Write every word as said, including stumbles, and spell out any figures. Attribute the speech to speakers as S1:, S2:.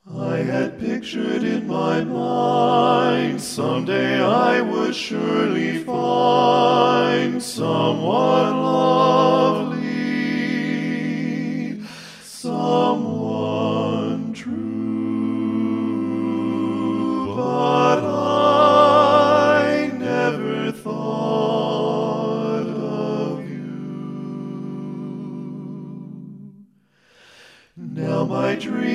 S1: I had pictured in my mind someday I would surely find someone lovely, someone true, but I never thought of you. Now my dream